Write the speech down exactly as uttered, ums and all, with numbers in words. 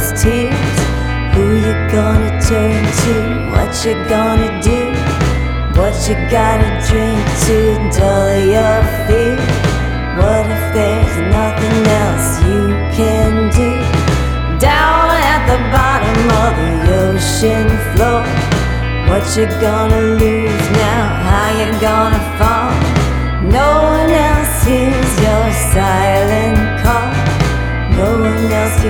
those tears? Who you gonna turn to? What you gonna do? What you gotta drink to dull your fear? What if there's nothing else you can do? Down at the bottom of the ocean floor, what you gonna lose now? How you gonna find